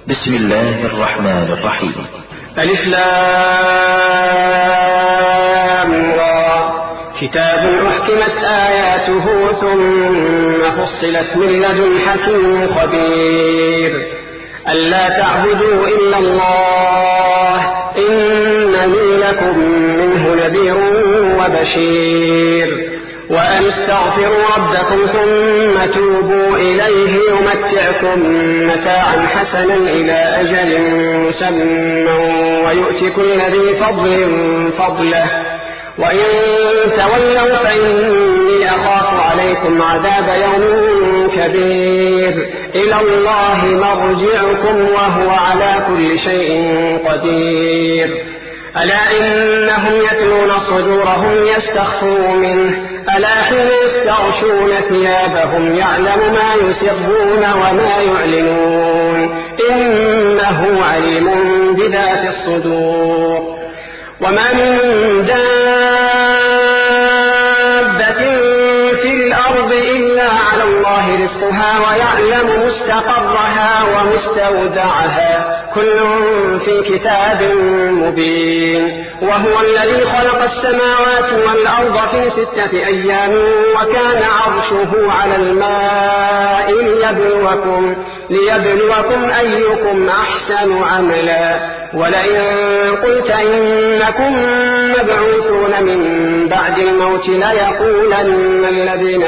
بسم الله الرحمن الرحيم. ألف لام را كتاب أحكمت آياته ثم فصلت من لدن حكيم خبير ألا تعبدوا إلا الله إنني لكم منه نذير وبشير وأن استغفروا ربكم ثم توبوا إليه يمتعكم متاعا حسنا إلى أجل مسمى ويؤتي كل ذي فضل فضله وإن تولوا فإني أخاف عليكم عذاب يوم كبير إلى الله مرجعكم وهو على كل شيء قدير ألا إنهم يتلون صدورهم يستخفون منه ألا حين يستغشون ثيابهم يعلم ما يسرون وما يعلنون إنه عليم بذات الصدور وما من دابة في الأرض إلا على الله رزقها ويعلم مستقرها ومستودعها كل في كتاب مبين وهو الذي خلق السماوات والأرض في 6 أيام وكان عرشه على الماء ليبلوكم أيكم أحسن عملا ولئن قلت إنكم مبعوثون من بعد الموت ليقولن الذين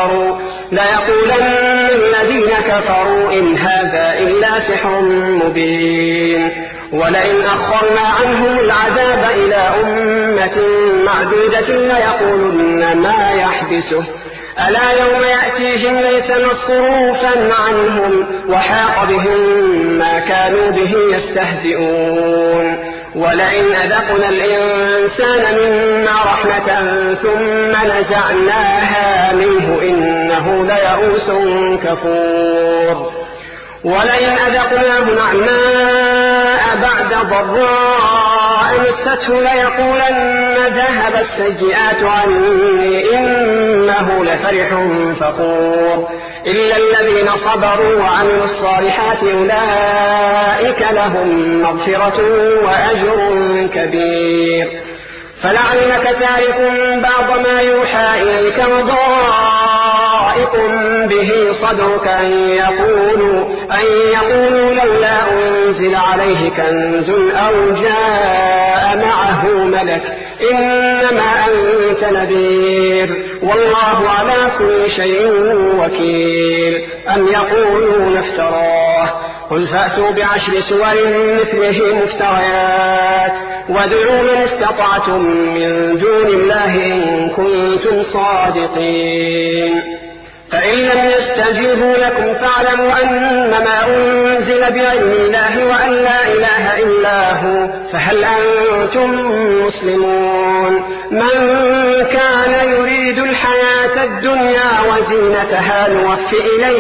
كفروا إن هذا إلا سحر مبين ولئن أخرنا عنهم العذاب إلى أمة معدودة ليقولن ما يحبسه ألا يوم يأتيهم ليس مصروفا عنهم وحاق بهم ما كانوا به يستهزئون ولئن أذقنا الإنسان منا رحمة ثم نزعناها منه إنه ليئوس كفور ولئن أذقناه نعماء بعد ضراء مسته ليقولن ذهب السيئات عني إنه لفرح فخور إلا الذين صبروا وعملوا الصالحات أولئك لهم مغفرة وأجر كبير فلعلك تارك بعض ما يوحى إليك وضائق به صدرك أن يقولوا لولا أنزل عليه كنز أو جاء معه ملك إنما أنت نذير والله على كل شيء وكيل أم يقولون افتراه قل فأتوا ب10 سور مثله مفتريات وادعوا من استطعتم من دون الله إن كنتم صادقين فإن لم يستجيبوا لكم فاعلموا أنما أنزل بعلم الله وأن لا إله إلا هو فهل أنتم مسلمون من كان يريد الحياة الدنيا وزينتها نوفي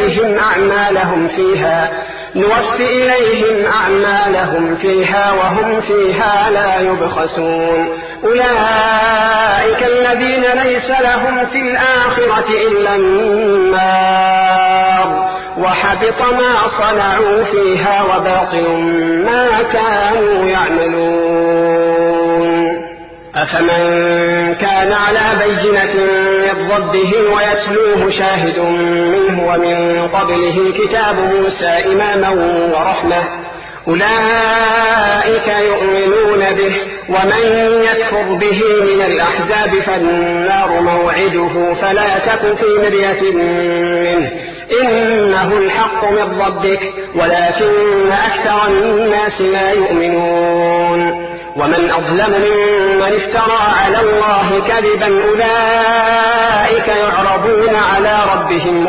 إليهم أعمالهم فيها وهم فيها لا يبخسون أولئك الذين ليس لهم في الآخرة إلا النار وحبط ما صنعوا فيها وباطل ما كانوا يعملون أفمن كان على بينة من ربه ويتلوه شاهد منه ومن قبله كتاب موسى إماما ورحمة أولئك يؤمنون به ومن يكفر به من الأحزاب فالنار موعده فلا تك في مرية منه إنه الحق من ربك ولكن أكثر الناس لا يؤمنون ومن أظلم ممن افترى على الله كذبا أولئك يعرضون على ربهم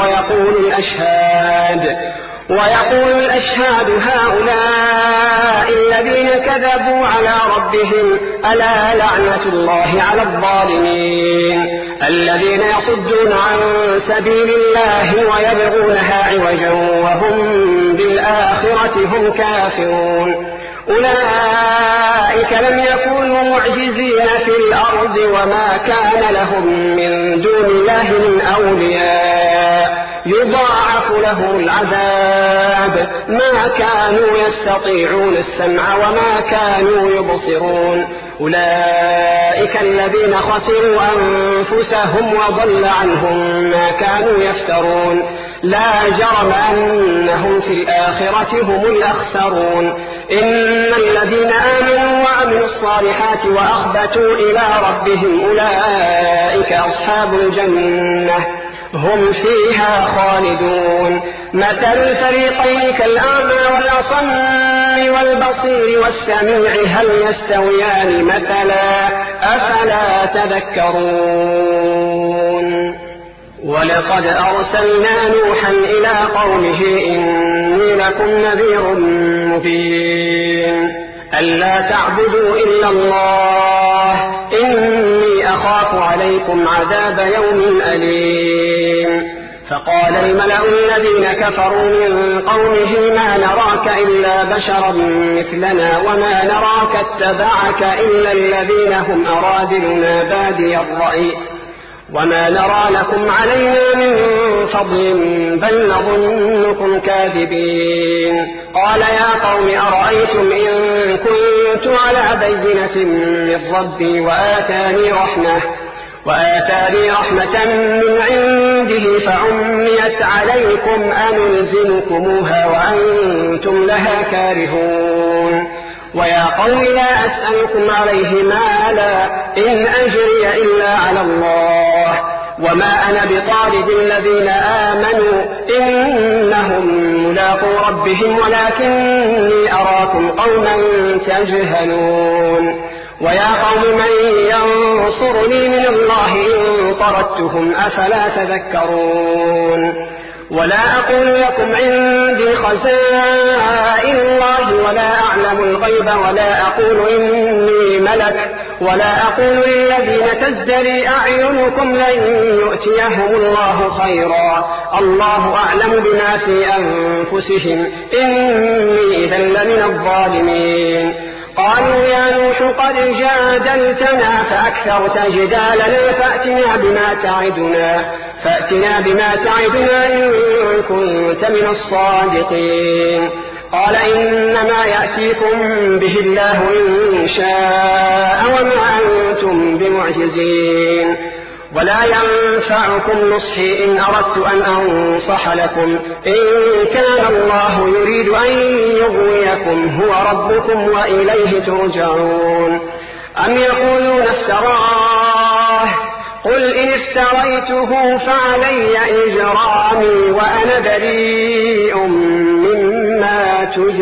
ويقول الأشهاد هؤلاء الذين كذبوا على ربهم ألا لعنة الله على الظالمين الذين يصدون عن سبيل الله ويبغونها عوجا وهم بالآخرة هم كافرون أولئك لم يكونوا معجزين في الأرض وما كان لهم من دون الله من أولياء يضاعف له العذاب ما كانوا يستطيعون السمع وما كانوا يبصرون أولئك الذين خسروا أنفسهم وضل عنهم ما كانوا يفترون لا جرم أنهم في الآخرة هم الأخسرون إن الذين آمنوا وعملوا الصالحات وأخبتوا إلى ربهم أولئك أصحاب الجنة هم فيها خالدون مثل الفريقين كالأعمى والأصم والبصير والسميع هل يستويان مثلا أفلا تذكرون ولقد أرسلنا نوحا إلى قومه إني لكم نذير مبين ألا تعبدوا إلا الله إني أخاف عليكم عذاب يوم أليم فقال الملأ الذين كفروا من قومه ما نراك إلا بشرا مثلنا وما نراك اتبعك إلا الذين هم أرادلنا بادي الرأي وما نرى لكم علينا من فضل بل نظنكم كاذبين قال يا قوم أرأيتم إن كنت على بينة من ربي وآتاني رحمة من عنده فعميت عليكم أنلزمكموها وأنتم لها كارهون ويا قوم لا أسألكم عليه مالا إن أجري إلا على الله وما أنا بطارد الذين آمنوا إنهم ملاقو ربهم ولكني أراكم قوما تجهلون ويا قوم من ينصرني من الله إن طردتهم أفلا تذكرون ولا أقول لكم عندي خزائن الله ولا أعلم الغيب ولا أقول إني ملك ولا أقول للذين تزدري أعينكم لن يؤتيهم الله خيرا الله أعلم بما في أنفسهم إني إذا لمن الظالمين قالوا يا نوح قد جادلتنا فأكثرت جدالنا فأتنا بما تعدنا إن كنت من الصادقين قال إنما يأتيكم به الله إن شاء وما أنتم بمعجزين ولا ينفعكم نصحي إن أردت أن أنصح لكم إن كان الله يريد أن يغويكم هو ربكم وإليه ترجعون أم يقولون افتراه قل إن افتريته فعلي إجرامي وأنا بريء مما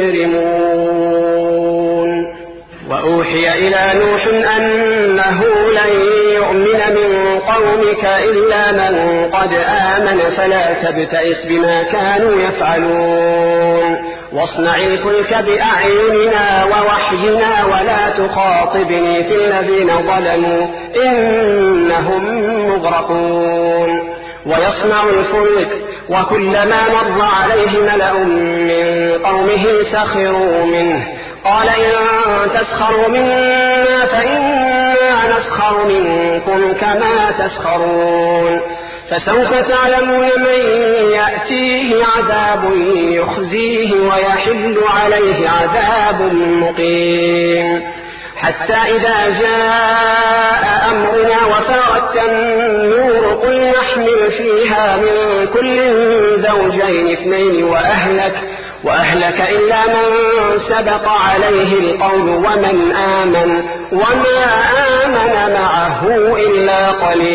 تجرمون وأوحي إلى نوح أنه لن يؤمن من قومك إلا من قد آمن فلا تبتئس بما كانوا يفعلون واصنع الفلك بأعيننا ووحينا ولا تخاطبني في الذين ظلموا إنهم مغرقون ويصنع الفلك وكلما مر عليه ملأ من قومه سخروا منه قال إن تسخروا منا فإنا نسخر منكم كما تسخرون فسوف تعلمون من يأتيه عذاب يخزيه ويحل عليه عذاب مقيم حتى إذا جاء أمرنا وفارت النور قل نحمل فيها من كل زوجين اثنين وأهلك إلا من سبق عليه القول ومن آمن وما آمن معه إلا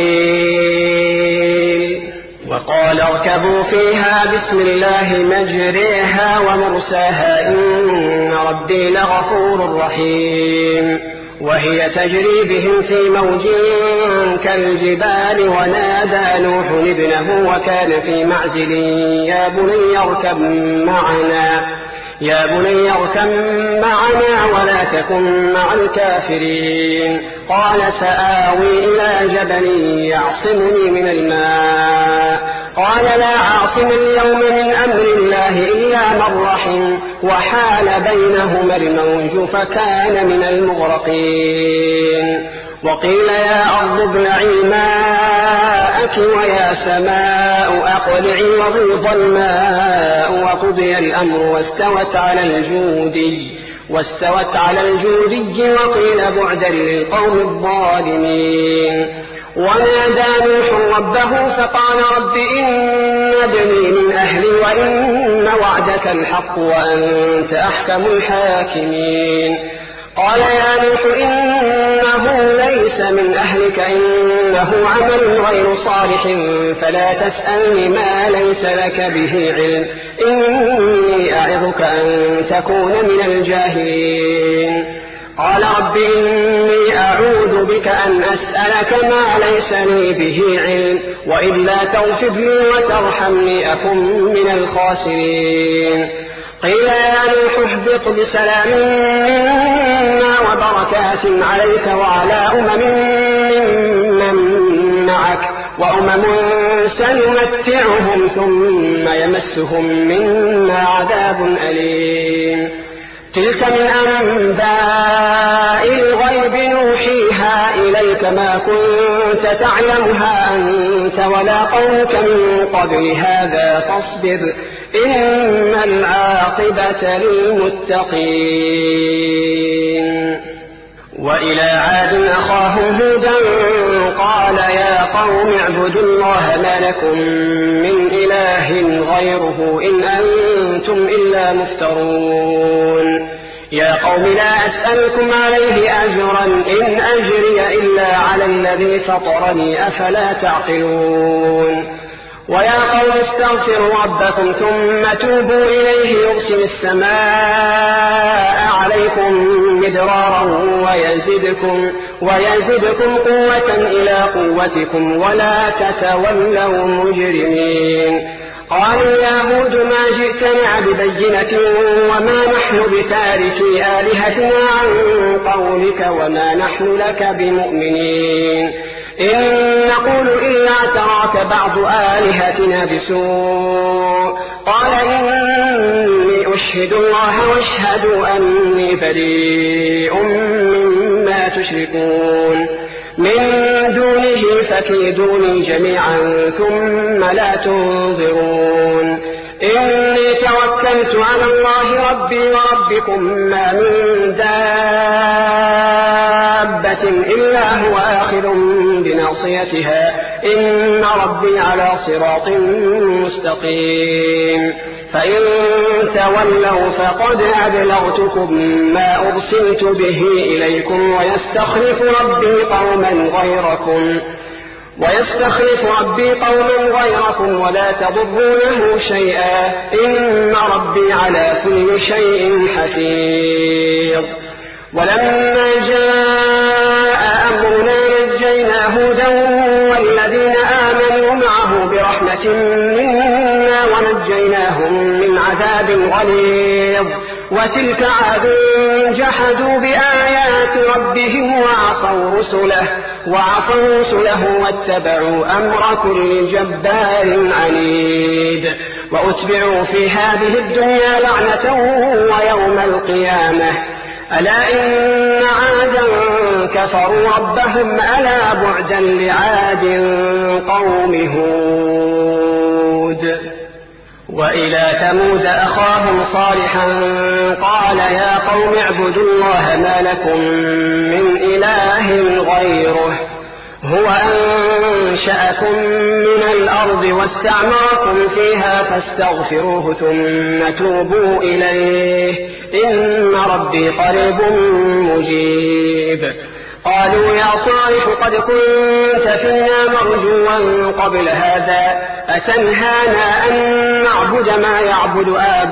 قليل وقال اركبوا فيها بسم الله مجريها ومرساها إن ربي لغفور رحيم وهي تجري بهم في موج كالجبال ونادى نوح ابنه وكان في معزل يا بني اركب معنا ولا تكن مع الكافرين قال سآوي إلى جبل يعصمني من الماء قال لا عاصم اليوم من أمر الله إلا من رحم وحال بينهما الموج فكان من المغرقين وقيل يا أرض ابلعي ماءك ويا سماء أقلعي وغيض الماء وقضي الأمر واستوت على الجودي وقيل بعدا للقوم الظالمين. ونادى نوح ربه فقال رب إن ابني من أهلي وإن وعدك الحق وأنت أحكم الحاكمين. قال يا نوح إنه ليس من أهلك إنه عمل غير صالح فلا تسألني ما ليس لك به علم إني أعظك أن تكون من الجاهلين. قال رب إني أعوذ بك أن أسألك ما ليس لي به علم وإلا تغفر لي وترحمني أكن من الخاسرين. قيل يا نوح اهبط بسلام منا وبركات عليك وعلى ممن معك وأمم سنمتعهم ثم يمسهم منا عذاب أليم. تلك من أنباء الغيب نوحيها إليك ما كنت تعلمها أنت ولا قومك من قبل هذا فاصبر إن العاقبة للمتقين. وإلى عاد أخاهم هودا قال يا قوم اعبدوا الله ما لكم من إله غيره إن أنتم إلا مفترون. يا قوم لا أسألكم عليه أجرا إن أجري إلا على الذي فطرني أفلا تعقلون. ويا قوم استغفروا ربكم ثم توبوا إليه يرسل السماء عليكم مدرارا ويزدكم قوة إلى قوتكم ولا تتولوا مجرمين. قالوا يا هود ما جئتنا ببينة وما نحن بتاركي آلهتنا عن قولك وما نحن لك بمؤمنين إن نقول إلا اعتراك بعض آلهتنا بسوء. قال إني أشهد الله واشهدوا أني بريء مما تشركون من دونه فكيدوني جميعا ثم لا تنظرون. إني توكلت على الله ربي وربكم ما من دابة إلا هو آخذ بناصيتها إن ربي على صراط مستقيم. فإن تولوا فقد أبلغتكم ما أرسلت به إليكم ويستخلف ربي قوما غيركم ولا تضرونه شيئا إن ربي على كل شيء حفيظ. ولما جاء أمرنا نجينا هودا والذين آمنوا معه برحمة منا ونجيناهم من عذاب غليظ. وتلك عاد جحدوا بآيات ربهم وعصوا رسله واتبعوا أمر كل جبار عنيد. وأتبعوا في هذه الدنيا لعنة ويوم القيامة ألا إن عادا كفروا ربهم ألا بعدا لعاد قوم هود. وإلى ثمود أخاهم صالحا قال يا قوم اعبدوا الله ما لكم من إله غيره هو أنشأكم من الأرض واستعمركم فيها فاستغفروه ثم توبوا إليه إن ربي قريب مجيب. قالوا يا صالح قد كنت فينا مرجوا قبل هذا أتنهانا أن نعبد ما يعبد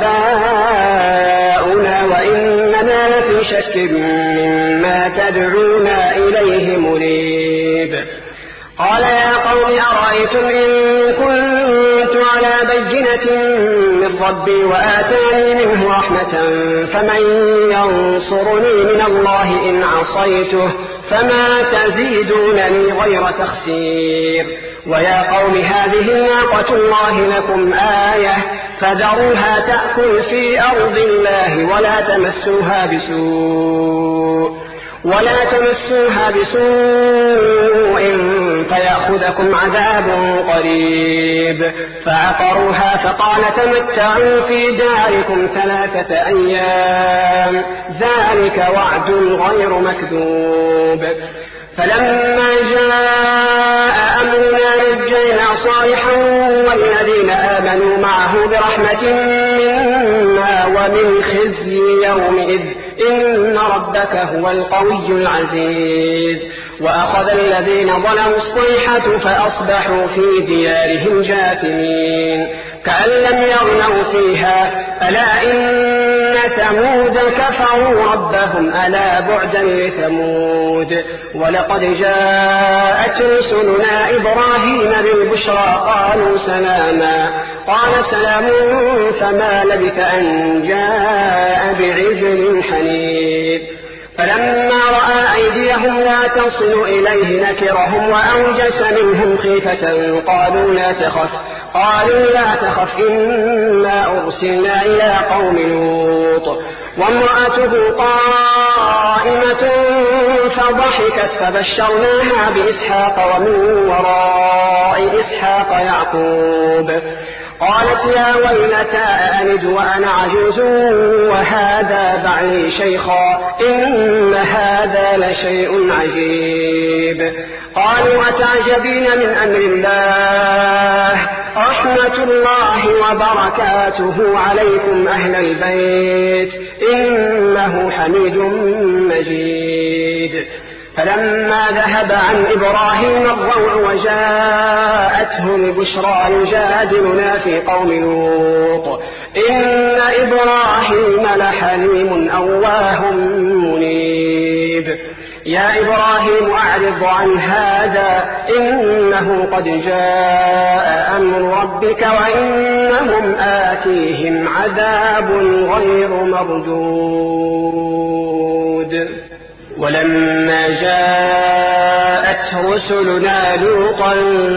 آباؤنا وإننا لفي شك مما تدعونا إليه مريب. قال يا قوم أرأيتم إن كنت على بينة من ربي وآتاني منه رحمة فمن ينصرني من الله إن عصيته فما تزيدونني غير تخسير. ويا قوم هذه ناقة الله لكم آية فذروها تأكل في أرض الله ولا تمسوها بسوء ولا تمسوها بسوء فيأخذكم عذاب قريب. فعقروها فقال تمتعوا في داركم 3 أيام ذلك وعد غير مكذوب. فلما جاء أمرنا نجينا صالحا والذين آمنوا معه برحمة منا ومن خزي يومئذ إن ربك هو القوي العزيز. وأخذ الذين ظلموا الصيحة فأصبحوا في ديارهم جاثمين كأن لم يغنوا فيها ألا إن ثمود كفروا ربهم ألا بعدا لثمود. ولقد جاءت رسلنا إبراهيم بالبشرى قالوا سلاما قال سلام فما لبث أن جاء بعجل حنيذ. فلما رأى أيديهم لا تصل إليه نكرهم وأوجس منهم خيفة قالوا لا تخف إنا أرسلنا إلى قوم لوط. وامرأته قائمة فضحكت فبشرناها بإسحاق ومن وراء إسحاق يعقوب. قالت يا ويلتى أألد وأنا عجوز وهذا بعلي شيخا إن هذا لشيء عجيب. قالوا أتعجبين من أمر الله رحمة الله وبركاته عليكم أهل البيت إنه حميد مجيد. فلما ذهب عن إبراهيم الروع وجاءته البشرى يجادلنا في قوم لوط إن إبراهيم لحليم أواه منيب. يا إبراهيم أعرض عن هذا إنه قد جاء أمر ربك وإنهم آتيهم عذاب غير مردود. ولما جاءت رسلنا لوطا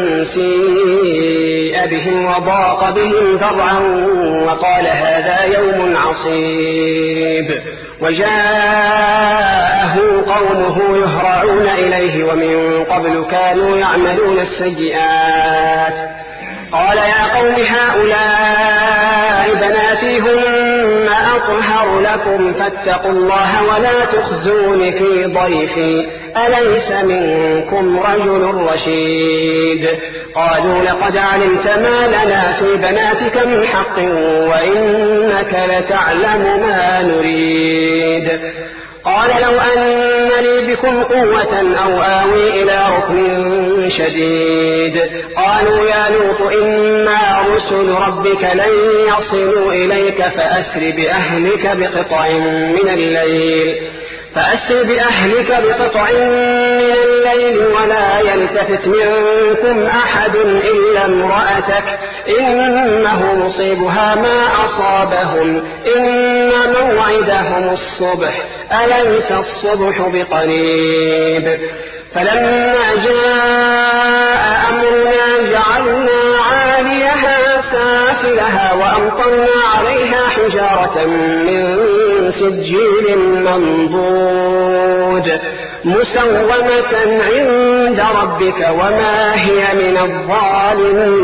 سيء بهم وضاق بهم ذرعا وقال هذا يوم عصيب. وجاءه قومه يهرعون إليه ومن قبل كانوا يعملون السيئات. قال يا قوم هؤلاء بناتي هن أطهر لكم فاتقوا الله ولا تخزون في ضيفي أليس منكم رجل رشيد. قالوا لقد علمت ما لنا في بناتك من حق وإنك لتعلم ما نريد. قال لو أن لي بكم قوة أو آوي إلى ركن شديد. قالوا يا لوط إنا رسل ربك لن يصلوا إليك فأسر بأهلك بقطع من الليل ولا يلتفت منكم أحد إلا امرأتك إنه مصيبها ما أصابهم إن موعدهم الصبح أليس الصبح بقريب. فلما جاء أمرنا جعلنا عاليها سافلها وأمطرنا عليها حجارة من سجيل منضود مسومة عند ربك وما هي من الظالمين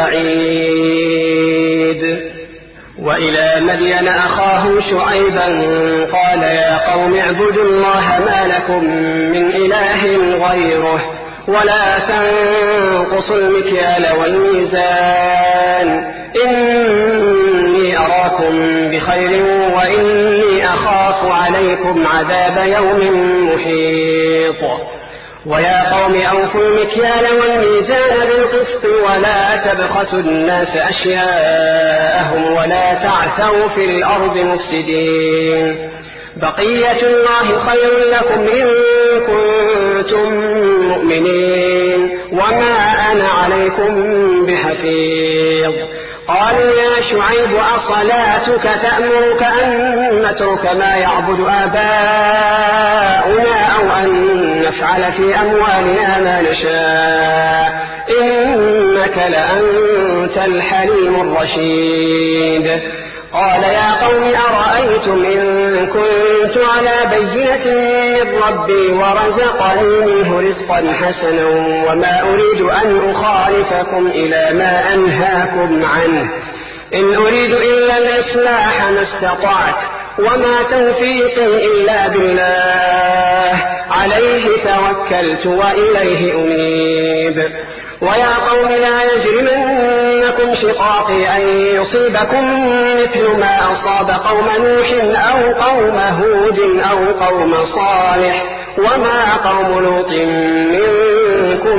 ببعيد. وإلى مدين أخاهم شعيبا قال يا قوم اعبدوا الله ما لكم من إله غيره ولا تنقصوا المكيال والميزان إني أراكم بخير وإني أخاف عليكم عذاب يوم محيط. ويا قوم أوفوا المكيال والميزان بالقسط ولا تبخسوا الناس أشياءهم ولا تعثوا في الأرض مفسدين. بقية الله خير لكم إن كنتم مؤمنين وما أنا عليكم بحفيظ. قالوا يا شعيب أصلاتك تأمرك أن نترك ما يعبد آباؤنا أو أن نفعل في أموالنا ما نشاء إنك لأنت الحليم الرشيد. قال يا قوم أرأيتم إن كنت على بينة من ربي ورزقني منه رزقا حسنا وما أريد أن أخالفكم إلى ما أنهاكم عنه إن أريد إلا الإصلاح ما استطعت وما توفيقي إلا بالله عليه توكلت وإليه أنيب ويا قوم لا يجرمنكم شقاقي أن يصيبكم مثل ما أصاب قوم نوح أو قوم هود أو قوم صالح وما قوم لوط منكم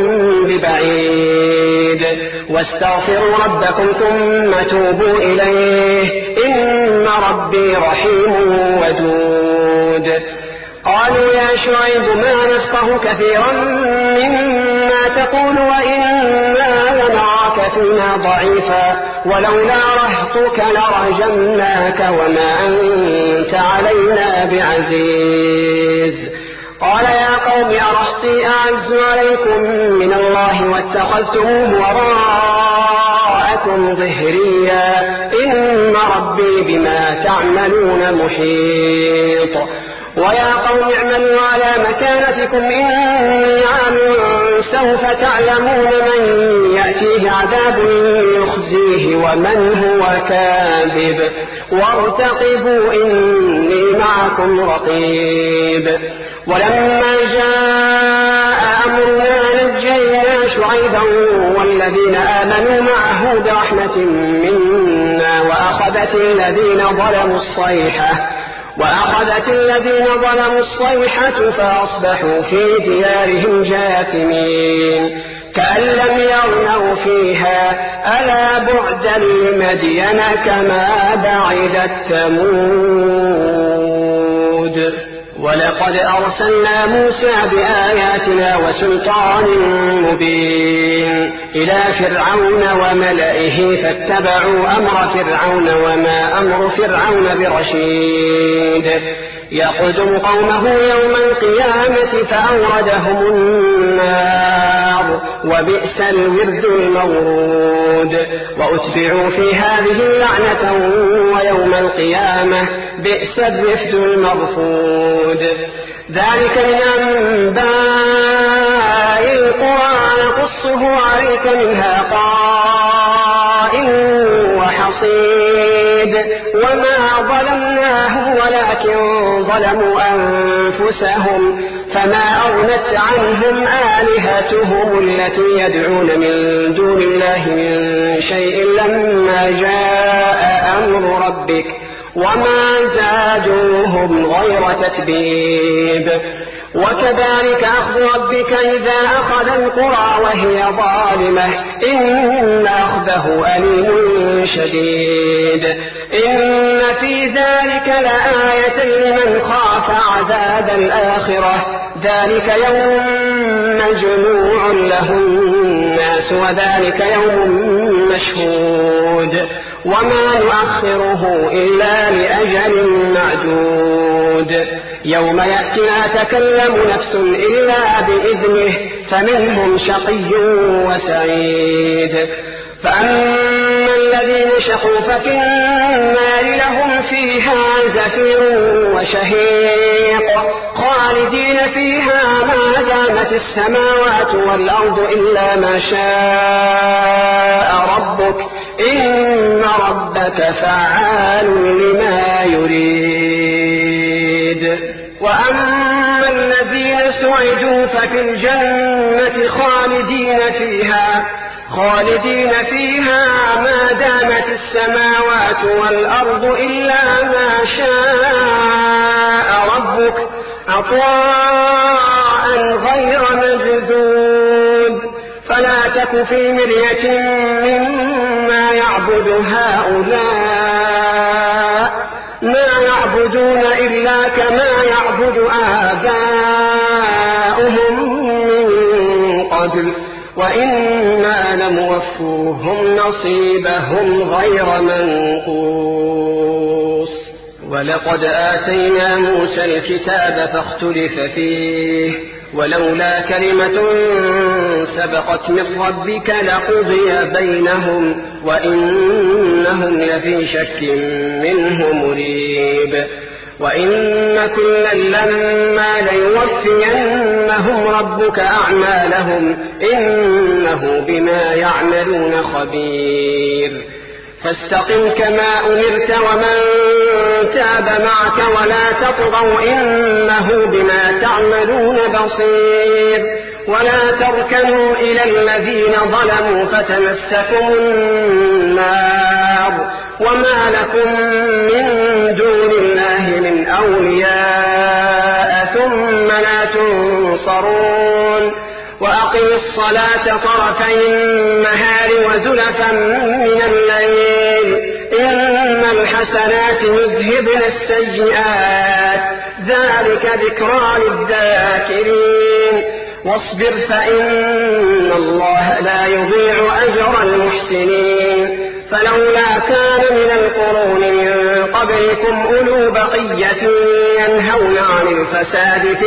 ببعيد واستغفروا ربكم ثم توبوا إليه إن ربي رحيم ودود قالوا يا شعيب ما نفقه كثيرا مما تقول وإنا لنراك فينا ضعيفا ولولا رهطك لرجمناك وما أنت علينا بعزيز قال يا قوم أرهطي أعز عليكم من الله واتخذتموه وراءكم ظهريا إن ربي بما تعملون محيط ويا قوم اعملوا على مكانتكم إني عامل سوف تعلمون من يأتيه عذاب يخزيه ومن هو كاذب وارتقبوا إني معكم رقيب ولما جاء أمرنا نجينا شعيبا والذين آمنوا معه برحمة منا وأخذت الذين ظلموا الصيحة فأصبحوا في ديارهم جاثمين كأن لم يغنوا فيها ألا بعدا لمدين كما بعدت ثمود ولقد أرسلنا موسى بآياتنا وسلطان مبين إلى فرعون وملئه فاتبعوا أمر فرعون وما أمر فرعون برشيد يقدم قومه يوم القيامة فأوردهم النار وبئس الورد المورود وأتبعوا في هذه لعنة ويوم القيامة بئس الرفد المرفود ذلك من أنباء القرى نقصه عليك منها قائم وحصيد وما ظلمناهم ولكن ظلموا أنفسهم فما أغنت عنهم آلهتهم التي يدعون من دون الله من شيء لما جاء أمر ربك وما زادوهم غير تتبيب وكذلك أخذ ربك إذا أخذ القرى وهي ظالمة إن أخذه أليم شديد إن في ذلك لآية لمن خاف عذاب الآخرة ذلك يوم مجموع له الناس وذلك يوم مشهود وما نؤخره إلا لأجل معدود يوم يأتي لا تكلم نفس إلا بإذنه فمنهم شقي وسعيد فأما الذين شقوا ففي النار لهم فيها زفير وشهيق خالدين فيها ما دامت السماوات والأرض إلا ما شاء ربك إن ربك فعال لما يريد وأما الذين سعدوا ففي الجنة خالدين فيها ما دامت السماوات والأرض إلا ما شاء ربك عطاء غير مجدود فلا تك في مرية مما يعبد هؤلاء ما يعبدون إلا كما يعبد آباؤهم من قبل وإنا لموفوهم نصيبهم غير منقوص ولقد آتينا موسى الكتاب فاختلف فيه ولولا كلمة سبقت من ربك لقضي بينهم وإنهم لفي شك منه مريب وإن كلا لما ليوفينهم ربك أعمالهم إنه بما يعملون خبير فاستقم كما أمرت ومن تاب معك ولا تطغوا إنه بما تعملون بصير ولا تركنوا إلى الذين ظلموا فتمسكم النار وما لكم من دون الله من أولياء ثم لا تنصرون وأقم الصلاة طرفي النهار وزلفا من الليل إن الحسنات يذهبن السيئات ذلك ذكرى للذاكرين واصبر فإن الله لا يضيع أجر المحسنين فلولا كان من القرون من قبلكم أولو بقية ينهون عن الفساد في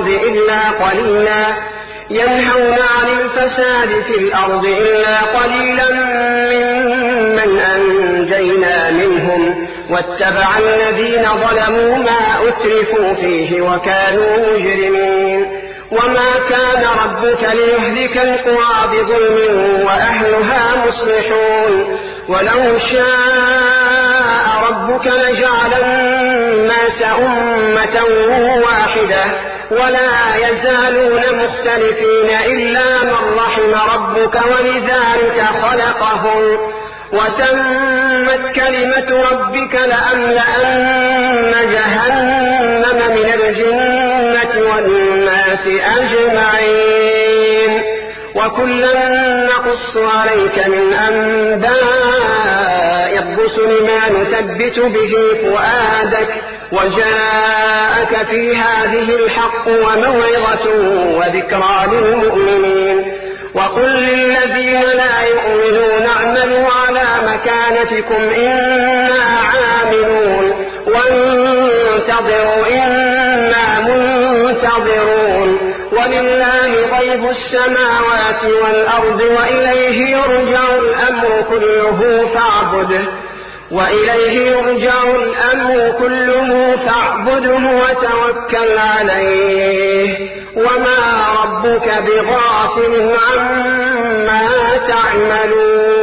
الأرض إلا قليلا ممن أنجينا منهم واتبع الذين ظلموا ما أترفوا فيه وكانوا مجرمين وما كان ربك ليهلك القرى بظلم وأهلها مصلحون ولو شاء ربك لجعل الناس أمة واحدة ولا يزالون مختلفين إلا من رحم ربك ولذلك خلقهم وتمت كلمة ربك لأملأن جهنم من الجنة والناس أجمعين وكلا نقص عليك من أنباء الرسل ما نثبت به فؤادك وجاءك في هذه الحق وموعظة وذكرى للمؤمنين وقل للذين لا يؤمنون اعملوا على مكانتكم إنا عاملون وانتظروا إنا منتظرون ولله غيب السماوات والأرض وإليه يرجع الأمر كله فاعبده وتوكل عليه وما ربك بغافل عما تعملون